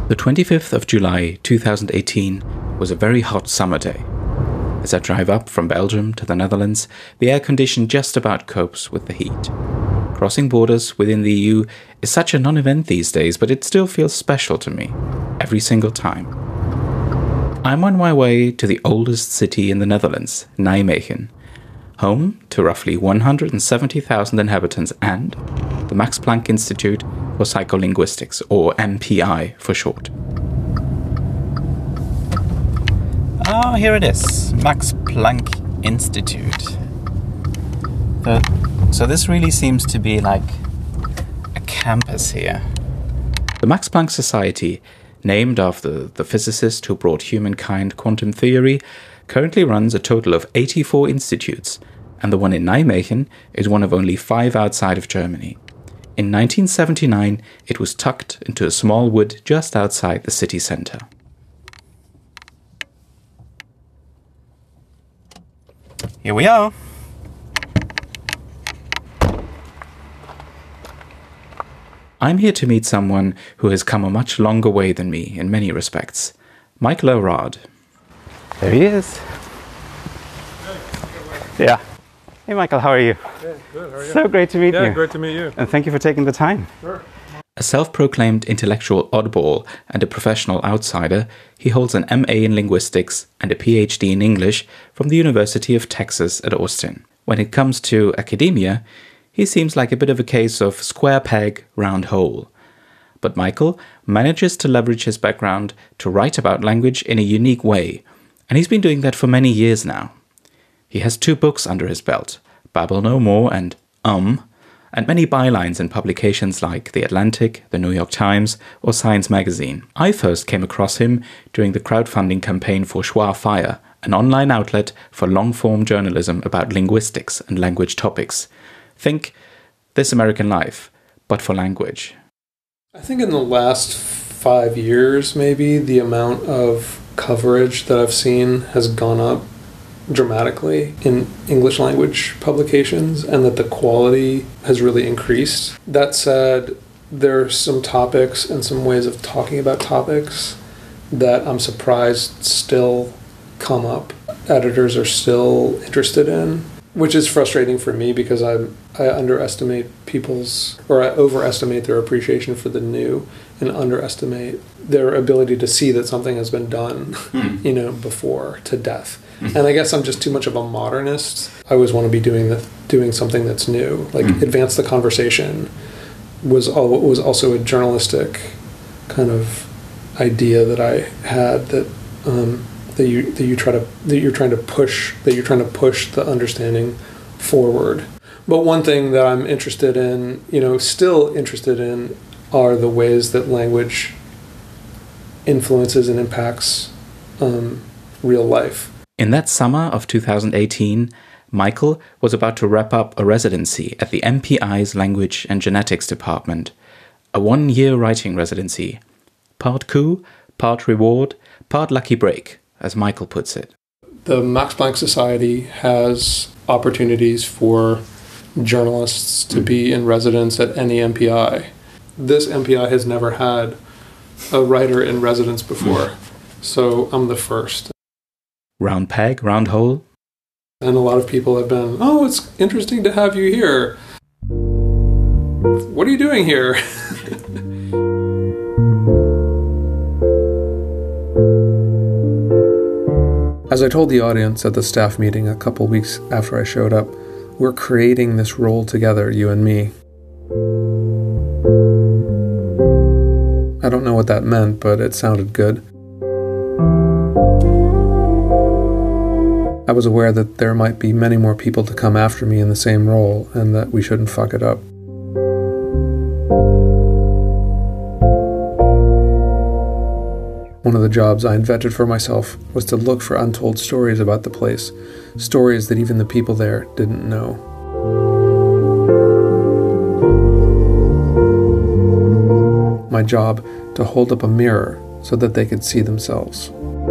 The 25th of July 2018 was a very hot summer day. As I drive up from Belgium to the Netherlands, the air condition just about copes with the heat. Crossing borders within the EU is such a non-event these days, but it still feels special to me, every single time. I'm on my way to the oldest city in the Netherlands, Nijmegen, home to roughly 170,000 inhabitants and the Max Planck Institute for Psycholinguistics, or MPI for short. Oh, here it is, Max Planck Institute. So this really seems to be like a campus here. The Max Planck Society, named after the physicist who brought humankind quantum theory, currently runs a total of 84 institutes, and the one in Nijmegen is one of only 5 outside of Germany. In 1979, it was tucked into a small wood just outside the city centre. Here we are. I'm here to meet someone who has come a much longer way than me in many respects. Michael O'Rod. There he is. Yeah. Hey Michael, how are you? Yeah, good. How are you? So great to meet you. Yeah, great to meet you. And thank you for taking the time. Sure. A self-proclaimed intellectual oddball and a professional outsider, he holds an MA in linguistics and a PhD in English from the University of Texas at Austin. When it comes to academia, he seems like a bit of a case of square peg, round hole. But Michael manages to leverage his background to write about language in a unique way, and he's been doing that for many years now. He has 2 books under his belt, Babble No More and many bylines in publications like The Atlantic, The New York Times, or Science Magazine. I first came across him during the crowdfunding campaign for Schwa Fire, an online outlet for long-form journalism about linguistics and language topics. Think This American Life, but for language. I think in the last 5 years, maybe, the amount of coverage that I've seen has gone up dramatically in English language publications, and that the quality has really increased. That said, there are some topics and some ways of talking about topics that I'm surprised still come up. Editors are still interested in, which is frustrating for me because I underestimate I overestimate their appreciation for the new and underestimate their ability to see that something has been done, before to death. And I guess I'm just too much of a modernist. I always want to be doing something that's new, like advance the conversation. Was also a journalistic kind of idea that I had that you're trying to push the understanding forward. But one thing that I'm interested in, still interested in, are the ways that language influences and impacts real life. In that summer of 2018, Michael was about to wrap up a residency at the MPI's Language and Genetics Department, a 1-year writing residency. Part coup, part reward, part lucky break, as Michael puts it. The Max Planck Society has opportunities for journalists to be in residence at any MPI. This MPI has never had a writer in residence before, so I'm the first. Round peg, round hole. And a lot of people have been, oh, it's interesting to have you here. What are you doing here? As I told the audience at the staff meeting a couple weeks after I showed up, we're creating this role together, you and me. I don't know what that meant, but it sounded good. I was aware that there might be many more people to come after me in the same role, and that we shouldn't fuck it up. One of the jobs I invented for myself was to look for untold stories about the place, stories that even the people there didn't know. My job to hold up a mirror so that they could see themselves.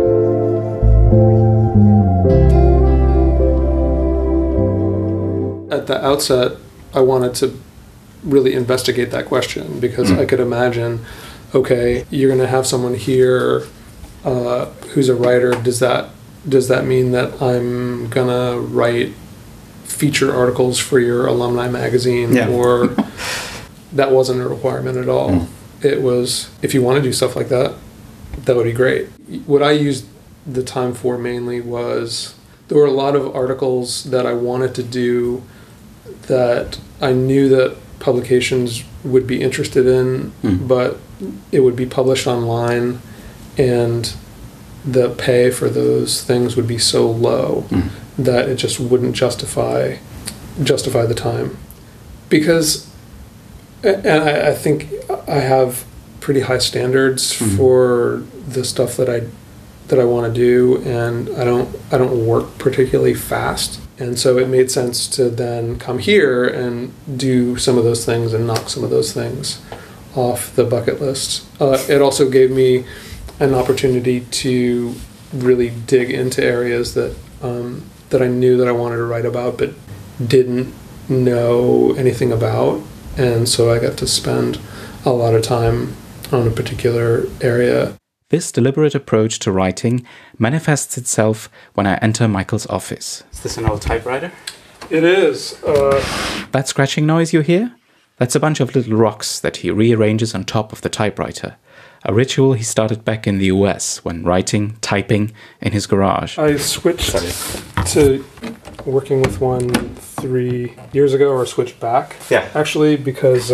At the outset, I wanted to really investigate that question because I could imagine okay, you're going to have someone here who's a writer. Does that mean that I'm going to write feature articles for your alumni magazine? Yeah. Or that wasn't a requirement at all. It was, if you want to do stuff like that, that would be great. What I used the time for mainly was, there were a lot of articles that I wanted to do that I knew that publications would be interested in, but it would be published online, and the pay for those things would be so low that it just wouldn't justify the time. Because, and I think I have pretty high standards for the stuff that I want to do, and I don't work particularly fast. And so it made sense to then come here and do some of those things and knock some of those things off the bucket list. It also gave me an opportunity to really dig into areas that I knew that I wanted to write about but didn't know anything about. And so I got to spend a lot of time on a particular area. This deliberate approach to writing manifests itself when I enter Michael's office. Is this an old typewriter? It is. That scratching noise you hear? That's a bunch of little rocks that he rearranges on top of the typewriter. A ritual he started back in the US when typing in his garage. I switched to working with one 3 years ago, or switched back. Yeah. Actually, because,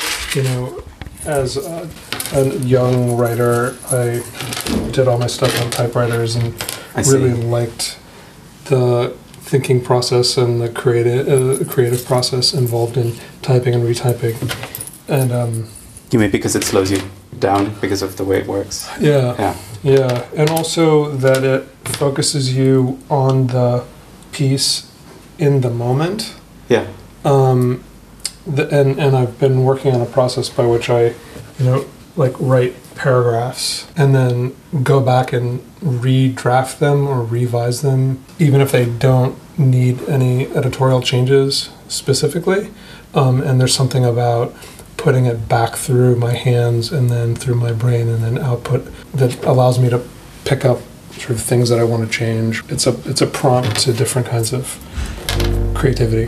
as a young writer, I did all my stuff on typewriters and really liked the thinking process and the creative process involved in typing and retyping. And you mean because it slows you down because of the way it works? Yeah. And also that it focuses you on the piece in the moment. Yeah. And I've been working on a process by which I, write paragraphs and then go back and redraft them or revise them, even if they don't need any editorial changes specifically. And there's something about putting it back through my hands and then through my brain and then output that allows me to pick up sort of things that I want to change. It's a prompt to different kinds of creativity.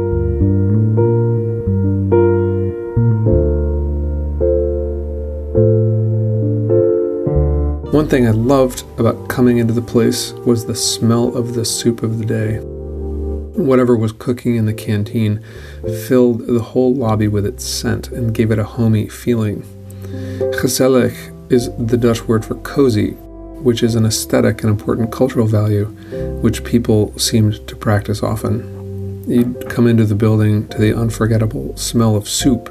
One thing I loved about coming into the place was the smell of the soup of the day. Whatever was cooking in the canteen filled the whole lobby with its scent and gave it a homey feeling. Gezellig is the Dutch word for cozy, which is an aesthetic and important cultural value, which people seemed to practice often. You'd come into the building to the unforgettable smell of soup.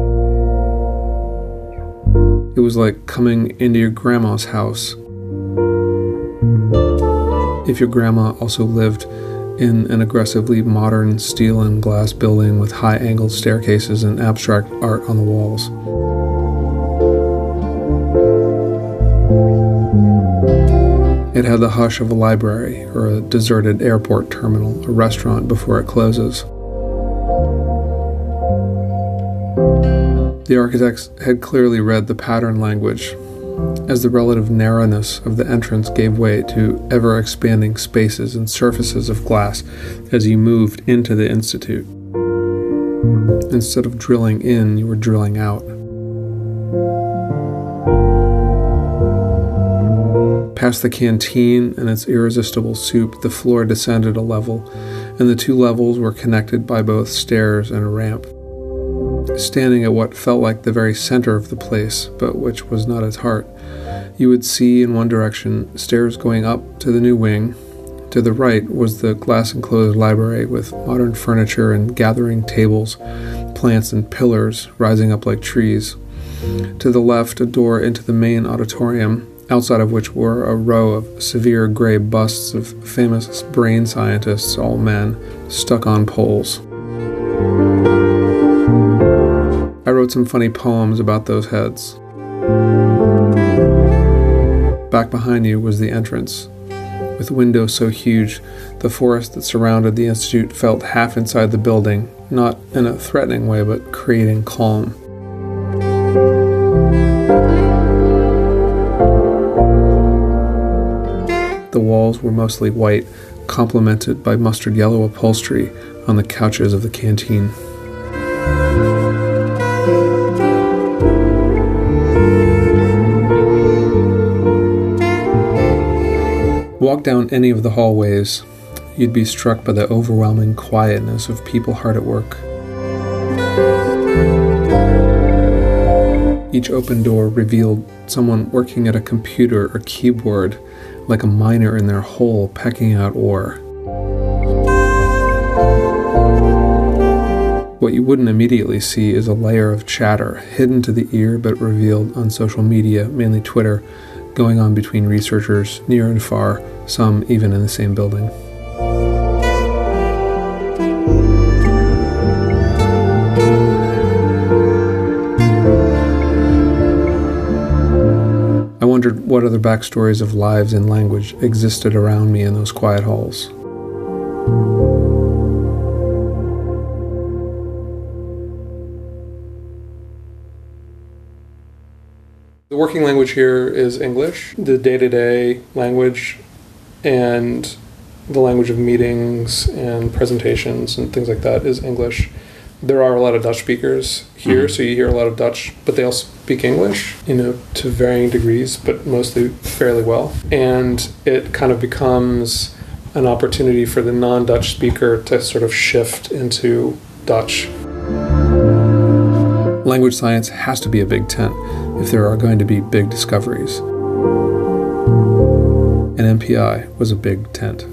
It was like coming into your grandma's house. If your grandma also lived in an aggressively modern steel and glass building with high-angled staircases and abstract art on the walls. It had the hush of a library or a deserted airport terminal, a restaurant before it closes. The architects had clearly read the pattern language, as the relative narrowness of the entrance gave way to ever-expanding spaces and surfaces of glass as you moved into the Institute. Instead of drilling in, you were drilling out. Past the canteen and its irresistible soup, the floor descended a level, and the two levels were connected by both stairs and a ramp. Standing at what felt like the very center of the place, but which was not its heart, you would see in one direction stairs going up to the new wing. To the right was the glass-enclosed library with modern furniture and gathering tables, plants and pillars rising up like trees. To the left, a door into the main auditorium, outside of which were a row of severe gray busts of famous brain scientists, all men, stuck on poles. I wrote some funny poems about those heads. Back behind you was the entrance. With windows so huge, the forest that surrounded the Institute felt half inside the building, not in a threatening way, but creating calm. The walls were mostly white, complemented by mustard yellow upholstery on the couches of the canteen. Walk down any of the hallways, you'd be struck by the overwhelming quietness of people hard at work. Each open door revealed someone working at a computer or keyboard, like a miner in their hole pecking out ore. What you wouldn't immediately see is a layer of chatter, hidden to the ear but revealed on social media, mainly Twitter, going on between researchers near and far, some even in the same building. I wondered what other backstories of lives in language existed around me in those quiet halls. The working language here is English, the day-to-day language, and the language of meetings and presentations and things like that is English. There are a lot of Dutch speakers here, so you hear a lot of Dutch, but they all speak English, to varying degrees, but mostly fairly well. And it kind of becomes an opportunity for the non-Dutch speaker to sort of shift into Dutch. Language science has to be a big tent if there are going to be big discoveries. And MPI was a big tent.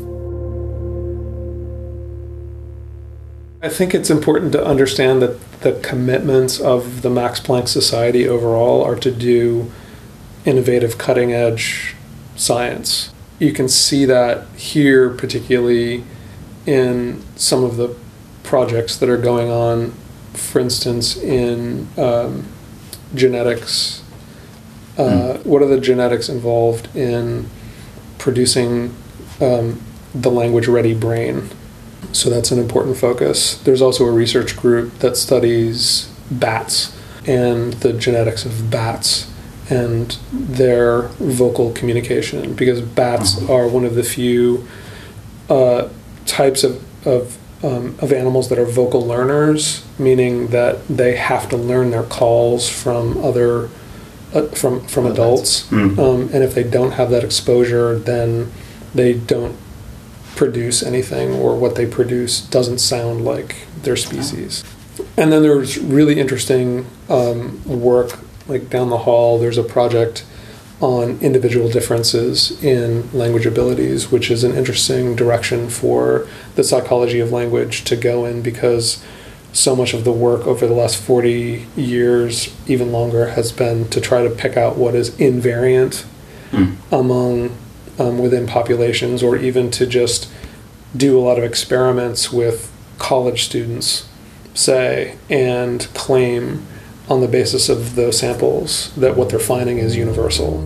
I think it's important to understand that the commitments of the Max Planck Society overall are to do innovative, cutting-edge science. You can see that here, particularly in some of the projects that are going on, for instance, in genetics. What are the genetics involved in producing the language-ready brain? So that's an important focus. There's also a research group that studies bats and the genetics of bats and their vocal communication, because bats are one of the few types of animals that are vocal learners, meaning that they have to learn their calls from other from adults, and if they don't have that exposure, then they don't produce anything, or what they produce doesn't sound like their species. And then there's really interesting work, like down the hall, there's a project on individual differences in language abilities, which is an interesting direction for the psychology of language to go in, because so much of the work over the last 40 years, even longer, has been to try to pick out what is invariant among within populations, or even to just do a lot of experiments with college students, say, and claim on the basis of those samples that what they're finding is universal.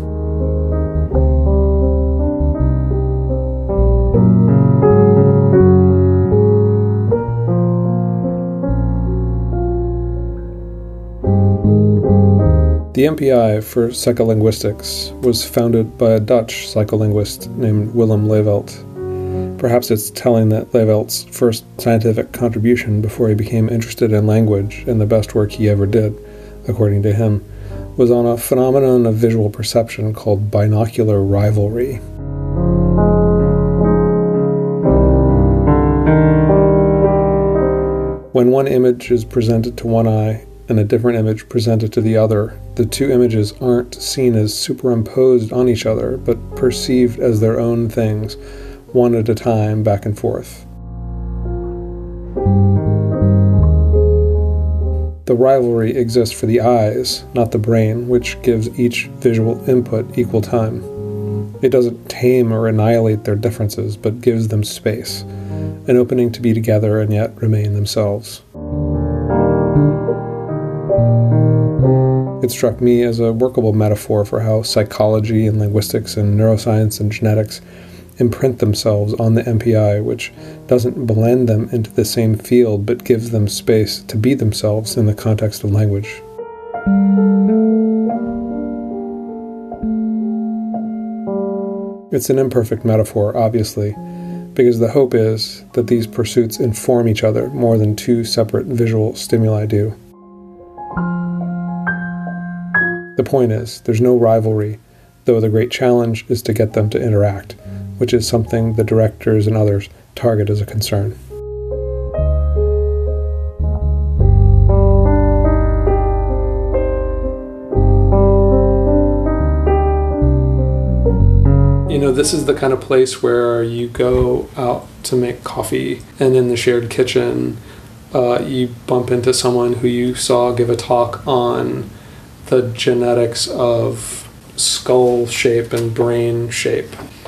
The MPI for psycholinguistics was founded by a Dutch psycholinguist named Willem Leveld. Perhaps it's telling that Leveld's first scientific contribution before he became interested in language, and the best work he ever did, according to him, was on a phenomenon of visual perception called binocular rivalry. When one image is presented to one eye and a different image presented to the other, the two images aren't seen as superimposed on each other, but perceived as their own things, one at a time, back and forth. The rivalry exists for the eyes, not the brain, which gives each visual input equal time. It doesn't tame or annihilate their differences, but gives them space, an opening to be together and yet remain themselves. It struck me as a workable metaphor for how psychology and linguistics and neuroscience and genetics imprint themselves on the MPI, which doesn't blend them into the same field but gives them space to be themselves in the context of language. It's an imperfect metaphor, obviously, because the hope is that these pursuits inform each other more than two separate visual stimuli do. The point is, there's no rivalry, though the great challenge is to get them to interact, which is something the directors and others target as a concern. You know, this is the kind of place where you go out to make coffee, and in the shared kitchen, you bump into someone who you saw give a talk on the genetics of skull shape and brain shape.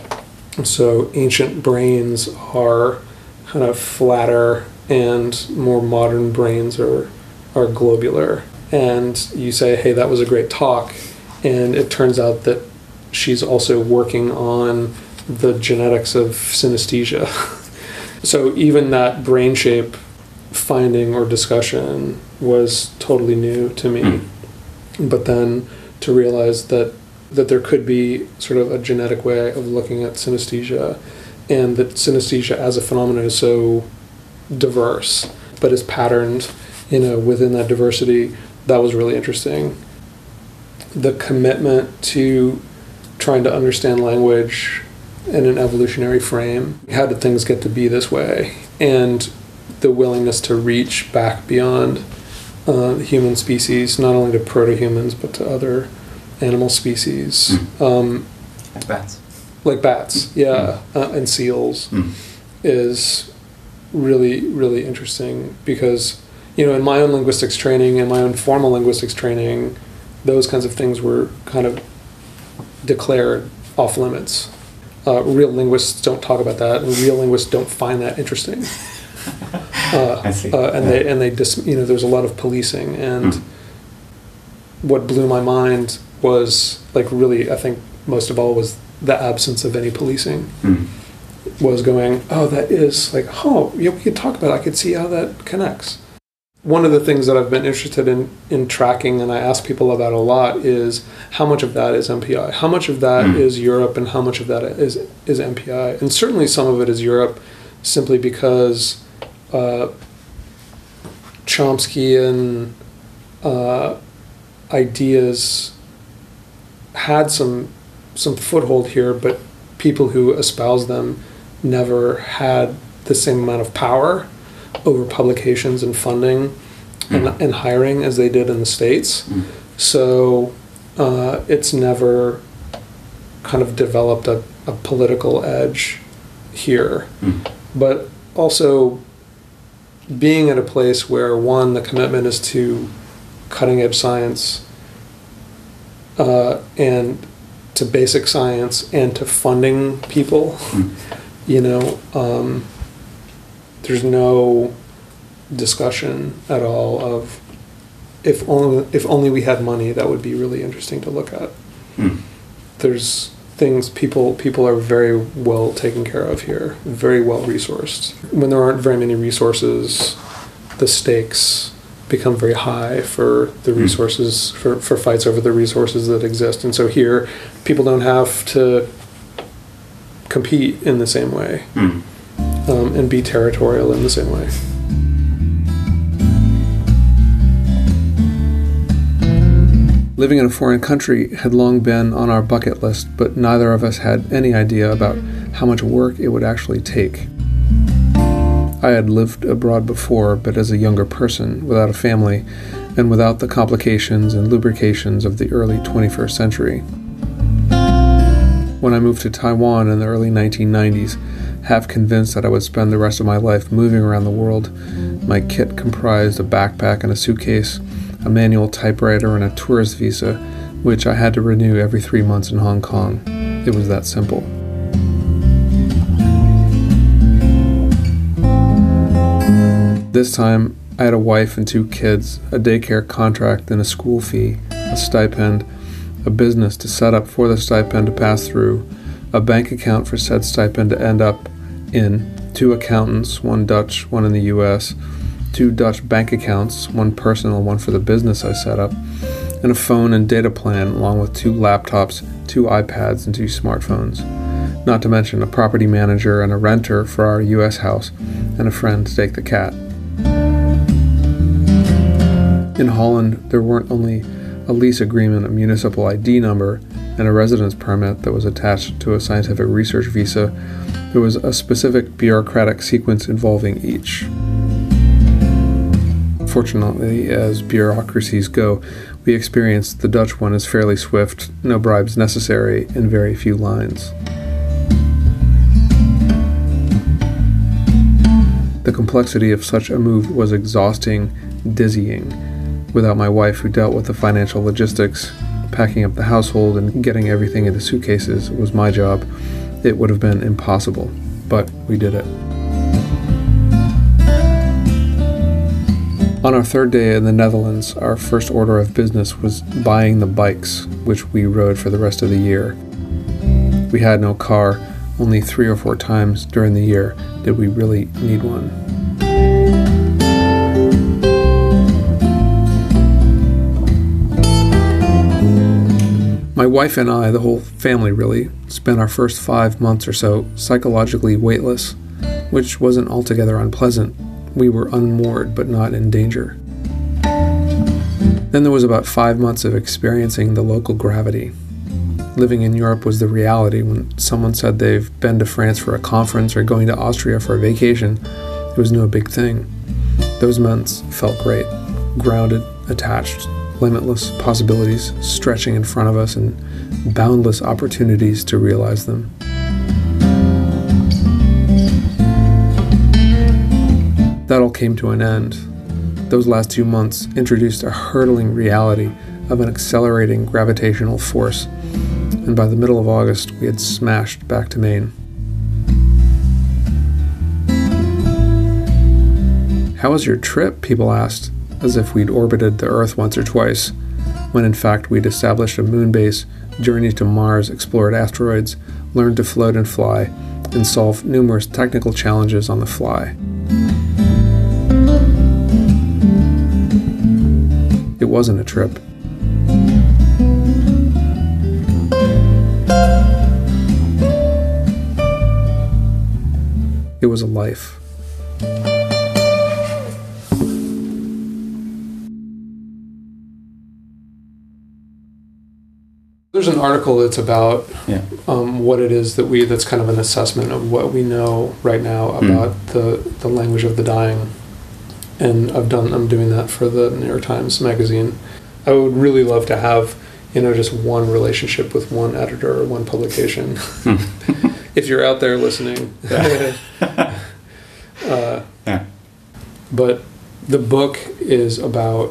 So ancient brains are kind of flatter, and more modern brains are globular. And you say, hey, that was a great talk. And it turns out that she's also working on the genetics of synesthesia. So even that brain shape finding or discussion was totally new to me. But then to realize that there could be sort of a genetic way of looking at synesthesia, and that synesthesia as a phenomenon is so diverse, but is patterned, within that diversity, that was really interesting. The commitment to trying to understand language in an evolutionary frame. How did things get to be this way? And the willingness to reach back beyond the human species, not only to proto-humans, but to other animal species. Like bats. Like bats, yeah, and seals, is really, really interesting because, in my own linguistics training and my own formal linguistics training, those kinds of things were kind of declared off limits. Real linguists don't talk about that, and real linguists don't find that interesting. I see. And they just, there's a lot of policing, and what blew my mind was, like, really, I think most of all was the absence of any policing. Was going, oh, that is like, we could talk about it. I could see how that connects. One of the things that I've been interested in tracking, and I ask people about a lot, is how much of that is MPI? How much of that is Europe, and how much of that is MPI? And certainly some of it is Europe, simply because Chomskyan ideas had some foothold here, but people who espouse them never had the same amount of power over publications and funding and hiring as they did in the States. So it's never kind of developed a political edge here. But also being at a place where, one, the commitment is to cutting edge science and to basic science and to funding people, there's no discussion at all of if only we had money, that would be really interesting to look at. There's things, people are very well taken care of here, very well resourced. When there aren't very many resources, the stakes become very high for the resources, for fights over the resources that exist. And so here, people don't have to compete in the same way and be territorial in the same way. Living in a foreign country had long been on our bucket list, but neither of us had any idea about how much work it would actually take. I had lived abroad before, but as a younger person, without a family, and without the complications and lubrications of the early 21st century. When I moved to Taiwan in the early 1990s, half convinced that I would spend the rest of my life moving around the world, my kit comprised a backpack and a suitcase, a manual typewriter, and a tourist visa, which I had to renew every 3 months in Hong Kong. It was that simple. This time, I had a wife and 2 kids, a daycare contract and a school fee, a stipend, a business to set up for the stipend to pass through, a bank account for said stipend to end up in, 2 accountants, 1 Dutch, 1 in the US, 2 Dutch bank accounts, 1 personal, 1 for the business I set up, and a phone and data plan along with 2 laptops, 2 iPads, and 2 smartphones. not to mention a property manager and a renter for our U.S. house, and a friend to take the cat. In Holland, there weren't only a lease agreement, a municipal ID number, and a residence permit that was attached to a scientific research visa. There was a specific bureaucratic sequence involving each. Fortunately, as bureaucracies go, we experienced the Dutch one as fairly swift, no bribes necessary, and very few lines. The complexity of such a move was exhausting, dizzying. Without my wife, who dealt with the financial logistics, packing up the household and getting everything into suitcases was my job. It would have been impossible, but we did it. On our third day in the Netherlands, our first order of business was buying the bikes, which we rode for the rest of the year. We had no car. Only 3 or 4 times during the year did we really need one. My wife and I, the whole family really, spent our first 5 months or so psychologically weightless, which wasn't altogether unpleasant. We were unmoored but not in danger. Then there was about 5 months of experiencing the local gravity. Living in Europe was the reality. When someone said they've been to France for a conference or going to Austria for a vacation, it was no big thing. Those months felt great, grounded, attached, limitless possibilities stretching in front of us and boundless opportunities to realize them. That all came to an end. Those last 2 months introduced a hurtling reality of an accelerating gravitational force, and by the middle of August, we had smashed back to Maine. "How was your trip?" people asked, as if we'd orbited the Earth once or twice, when in fact we'd established a moon base, journeyed to Mars, explored asteroids, learned to float and fly, and solved numerous technical challenges on the fly. It wasn't a trip. It was a life. There's an article that's about what it is that's kind of an assessment of what we know right now about the language of the dying. And I'm doing that for the New York Times Magazine. I would really love to have, just one relationship with one editor or one publication. If you're out there listening. But the book is about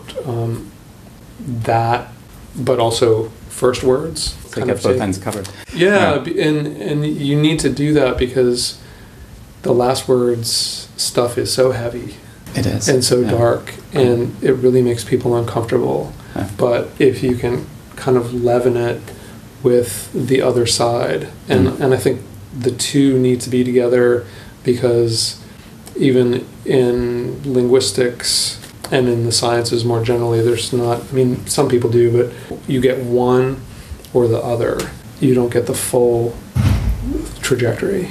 that, but also first words. So you get both ends covered. Yeah, and you need to do that because the last words stuff is so heavy. It is. And so dark, and it really makes people uncomfortable. Yeah. But if you can kind of leaven it with the other side, and I think the two need to be together, because even in linguistics and in the sciences more generally, there's not, some people do, but you get one or the other. You don't get the full trajectory.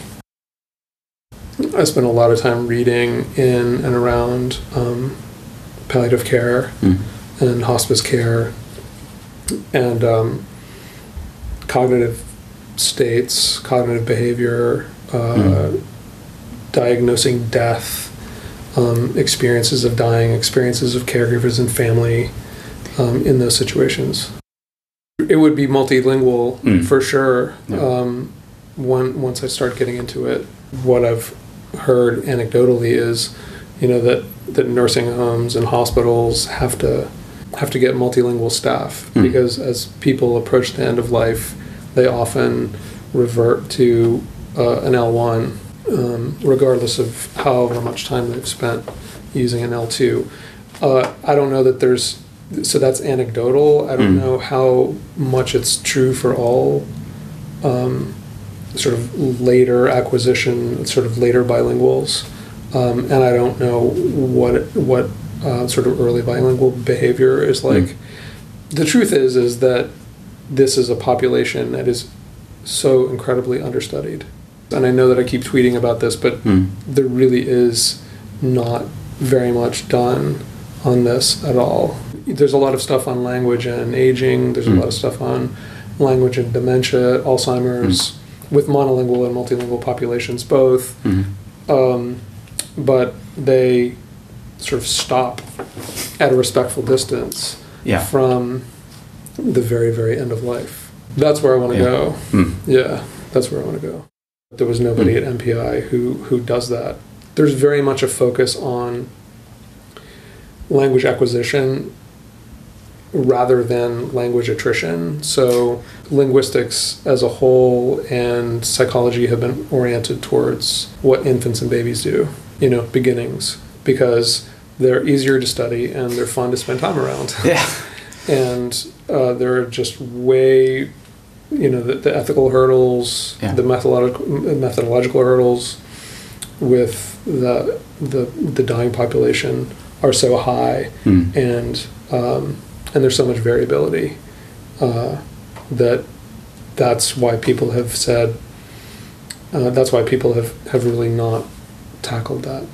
I spent a lot of time reading in and around palliative care and hospice care and cognitive states, cognitive behavior, diagnosing death, experiences of dying, experiences of caregivers and family in those situations. It would be multilingual for sure. Once I start getting into it, what I've heard anecdotally is, that nursing homes and hospitals have to get multilingual staff because as people approach the end of life, they often revert to an L1, regardless of however much time they've spent using an L2. I don't know that so that's anecdotal. I don't know how much it's true for all sort of later acquisition, sort of later bilinguals, and I don't know what sort of early bilingual behavior is like. The truth is that this is a population that is so incredibly understudied. And I know that I keep tweeting about this, but there really is not very much done on this at all. There's a lot of stuff on language and aging. There's a lot of stuff on language and dementia, Alzheimer's, with monolingual and multilingual populations both. But they sort of stop at a respectful distance from the very, very end of life. That's where I want to go. Yeah, that's where I want to go. There was nobody at MPI who does that. There's very much a focus on language acquisition rather than language attrition. So linguistics as a whole and psychology have been oriented towards what infants and babies do, beginnings, because they're easier to study and they're fun to spend time around. Yeah. And there are just way, the ethical hurdles, the methodological hurdles with the dying population are so high, and there's so much variability that's why people have said that's why people have really not tackled that.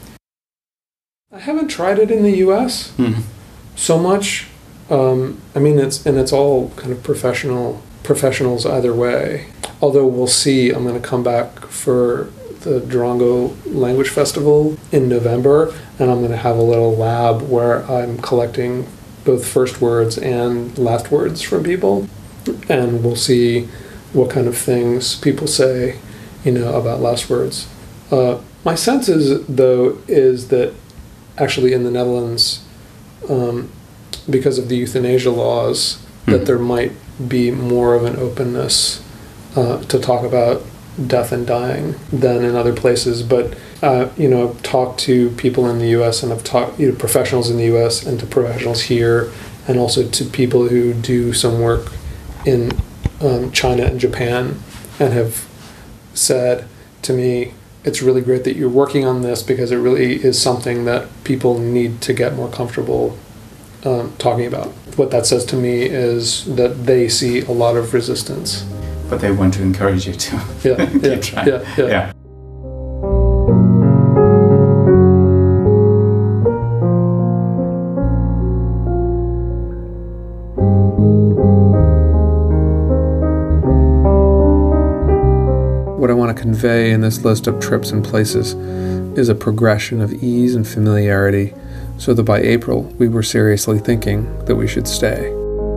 I haven't tried it in the U.S. So much. It's all kind of professionals either way. Although we'll see. I'm going to come back for the Durango Language Festival in November, and I'm going to have a little lab where I'm collecting both first words and last words from people, and we'll see what kind of things people say, about last words. My sense is that actually in the Netherlands, because of the euthanasia laws, that there might be more of an openness to talk about death and dying than in other places. But I've talked to people in the U.S. and I've talked professionals in the U.S. and to professionals here, and also to people who do some work in China and Japan, and have said to me, it's really great that you're working on this, because it really is something that people need to get more comfortable talking about. What that says to me is that they see a lot of resistance. But they want to encourage you to keep trying. Yeah. What I want to convey in this list of trips and places is a progression of ease and familiarity, so that by April we were seriously thinking that we should stay.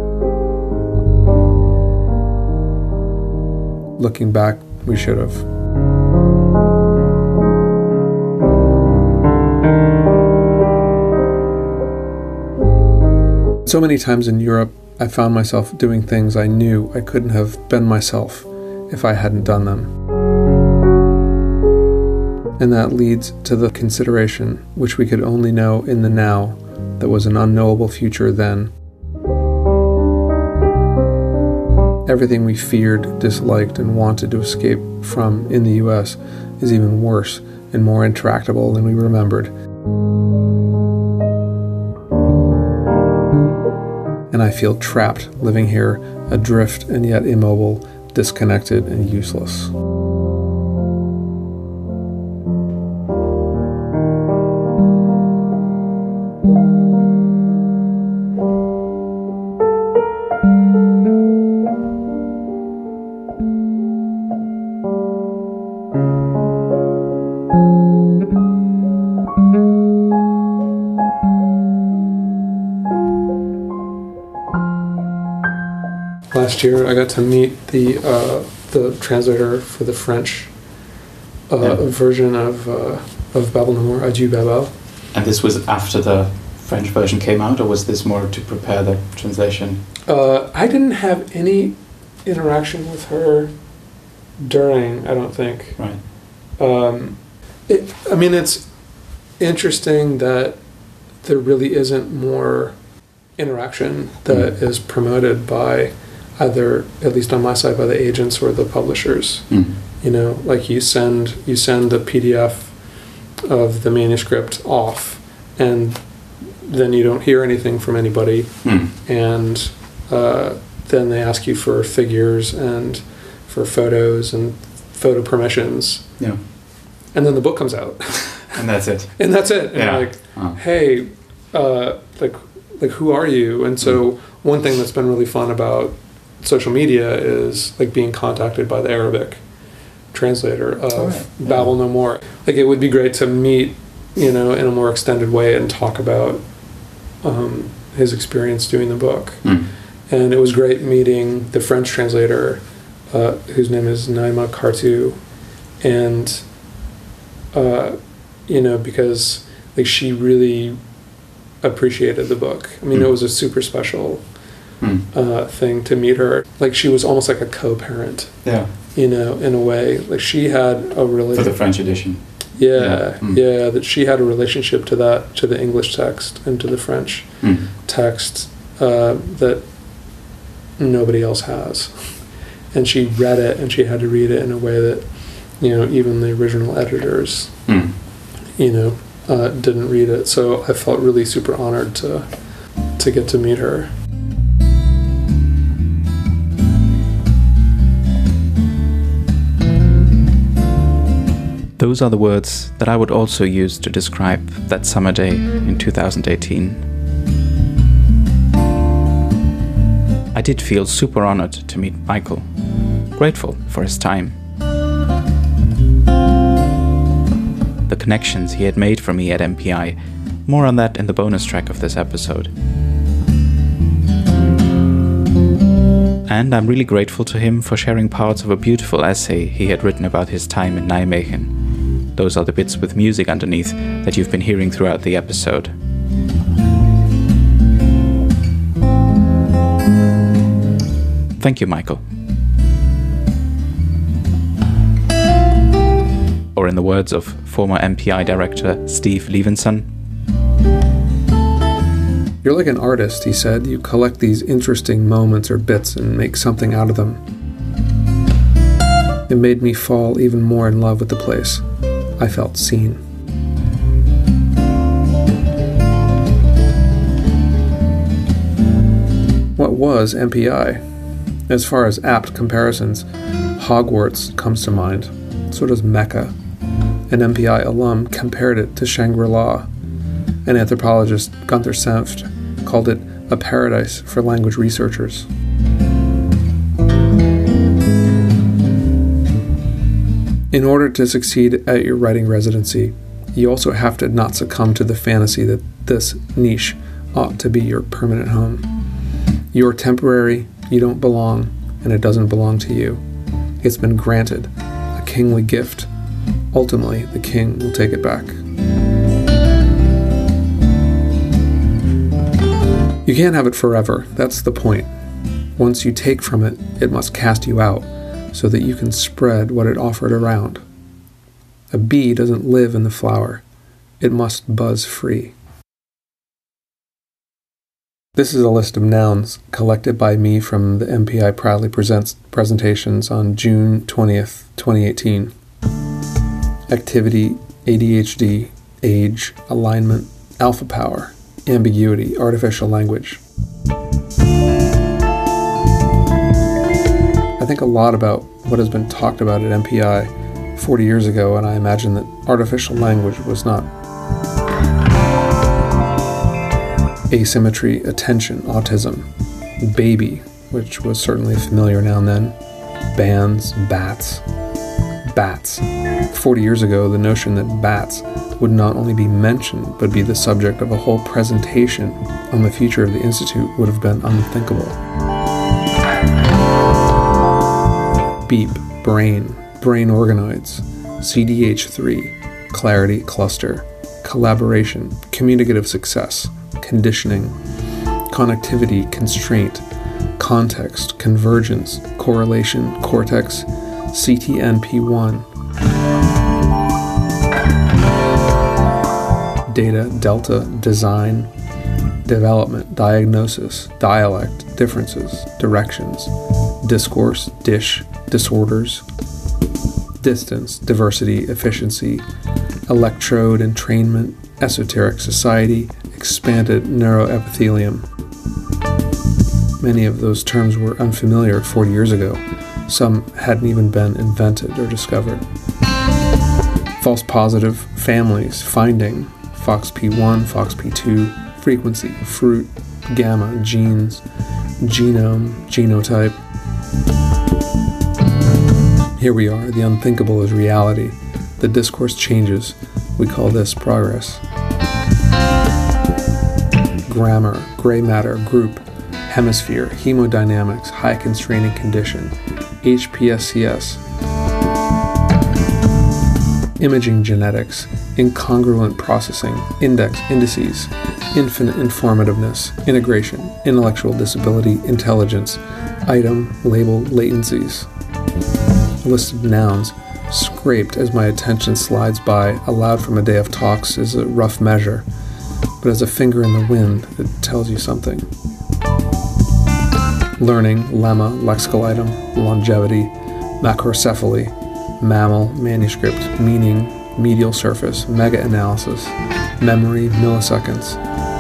Looking back, we should have. So many times in Europe, I found myself doing things I knew I couldn't have been myself if I hadn't done them. And that leads to the consideration, which we could only know in the now, that was an unknowable future then. Everything we feared, disliked, and wanted to escape from in the U.S. is even worse and more intractable than we remembered. And I feel trapped living here, adrift and yet immobile, disconnected and useless. Last year, I got to meet the translator for the French version of Babel No More, Adieu Babel. And this was after the French version came out, or was this more to prepare the translation? I didn't have any interaction with her during, I don't think. Right. It's interesting that there really isn't more interaction that is promoted by either, at least on my side, by the agents or the publishers. Like you send the PDF of the manuscript off, and then you don't hear anything from anybody, and then they ask you for figures and for photos and photo permissions. Yeah. And then the book comes out. And that's it. And that's it. And Yeah. you're like, hey, like who are you? And so one thing that's been really fun about social media is like being contacted by the Arabic translator of Babel No More. Like it would be great to meet, in a more extended way and talk about his experience doing the book. And it was great meeting the French translator, whose name is Naima Kartu, and because like she really appreciated the book. I mean, it was a super special thing to meet her. Like she was almost like a co-parent. Yeah. In a way, like she had a really for the French edition. Yeah, that she had a relationship to the English text and to the French text that nobody else has. And she read it, and she had to read it in a way that, even the original editors, didn't read it. So I felt really super honored to get to meet her. Those are the words that I would also use to describe that summer day in 2018. I did feel super honored to meet Michael, grateful for his time. The connections he had made for me at MPI, more on that in the bonus track of this episode. And I'm really grateful to him for sharing parts of a beautiful essay he had written about his time in Nijmegen. Those are the bits with music underneath that you've been hearing throughout the episode. Thank you, Michael. Or in the words of former MPI director Steve Levinson, "You're like an artist," he said. "You collect these interesting moments or bits and make something out of them." It made me fall even more in love with the place. I felt seen. What was MPI? As far as apt comparisons, Hogwarts comes to mind. So does Mecca. An MPI alum compared it to Shangri-La. An anthropologist, Gunther Senft, called it a paradise for language researchers. In order to succeed at your writing residency, you also have to not succumb to the fantasy that this niche ought to be your permanent home. You're temporary, you don't belong, and it doesn't belong to you. It's been granted, a kingly gift. Ultimately, the king will take it back. You can't have it forever, that's the point. Once you take from it, it must cast you out, so that you can spread what it offered around. A bee doesn't live in the flower. It must buzz free. This is a list of nouns collected by me from the MPI Proudly Presents presentations on June 20th, 2018. Activity, ADHD, age, alignment, alpha power, ambiguity, artificial language. I think a lot about what has been talked about at MPI 40 years ago, and I imagine that artificial language was not. Asymmetry, attention, autism, baby, which was certainly a familiar noun then, bands, bats. 40 years ago, the notion that bats would not only be mentioned, but be the subject of a whole presentation on the future of the Institute would have been unthinkable. Beep, brain organoids, CDH3, clarity, cluster, collaboration, communicative success, conditioning, connectivity, constraint, context, convergence, correlation, cortex, CTNP1, data, delta, design, development, diagnosis, dialect, differences, directions, discourse, dish, disorders, distance, diversity, efficiency, electrode, entrainment, esoteric society, expanded neuroepithelium. Many of those terms were unfamiliar 40 years ago, Some hadn't even been invented or discovered. False positive families, finding, FOXP1, FOXP2, frequency, fruit, gamma, genes, genome, genotype. Here we are, the unthinkable is reality. The discourse changes. We call this progress. Grammar, gray matter, group, hemisphere, hemodynamics, high constraining condition, HPSCS. Imaging genetics, incongruent processing, indices, infinite informativeness, integration, intellectual disability, intelligence, item, label, latencies. A list of nouns, scraped as my attention slides by, aloud from a day of talks is a rough measure, but as a finger in the wind, it tells you something. Learning, lemma, lexical item, longevity, macrocephaly, mammal, manuscript, meaning, medial surface, mega-analysis, memory, milliseconds.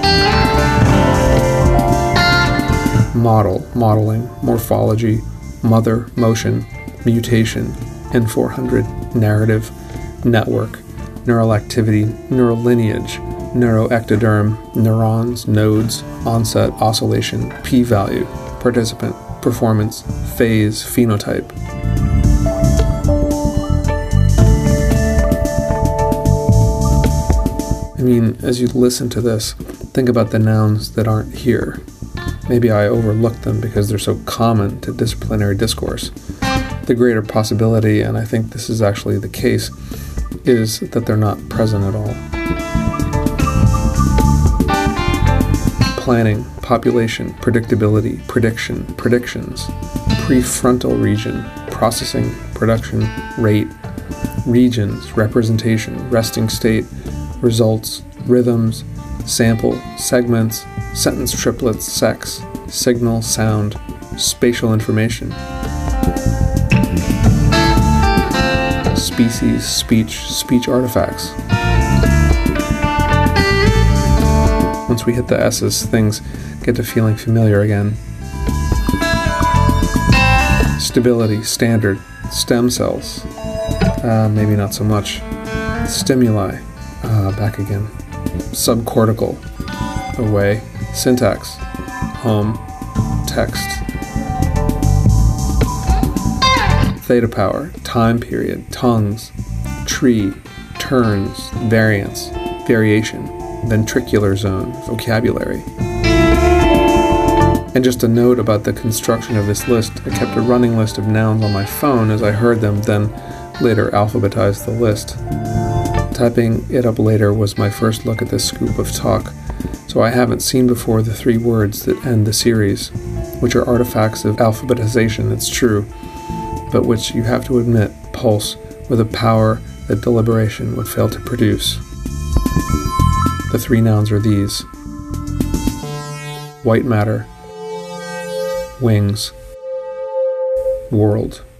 Model, modeling, morphology, mother, motion, mutation, N400, narrative, network, neural activity, neural lineage, neuroectoderm, neurons, nodes, onset, oscillation, p-value, participant, performance, phase, phenotype. I mean, as you listen to this, think about the nouns that aren't here. Maybe I overlooked them because they're so common to disciplinary discourse. The greater possibility, and I think this is actually the case, is that they're not present at all. Planning, population, predictability, prediction, predictions, prefrontal region, processing, production, rate, regions, representation, resting state, results, rhythms, sample, segments, sentence triplets, sex, signal, sound, spatial information. Species, speech artifacts. Once we hit the S's, things get to feeling familiar again. Stability, standard, stem cells. Maybe not so much. Stimuli, back again. Subcortical, away. Syntax, home, text. Theta power, time period, tongues, tree, turns, variance, variation, ventricular zone, vocabulary. And just a note about the construction of this list, I kept a running list of nouns on my phone as I heard them, then later alphabetized the list. Typing it up later was my first look at this scoop of talk, so I haven't seen before the 3 words that end the series, which are artifacts of alphabetization, it's true, but which you have to admit pulse with a power that deliberation would fail to produce. The 3 nouns are these: white matter, wings, world.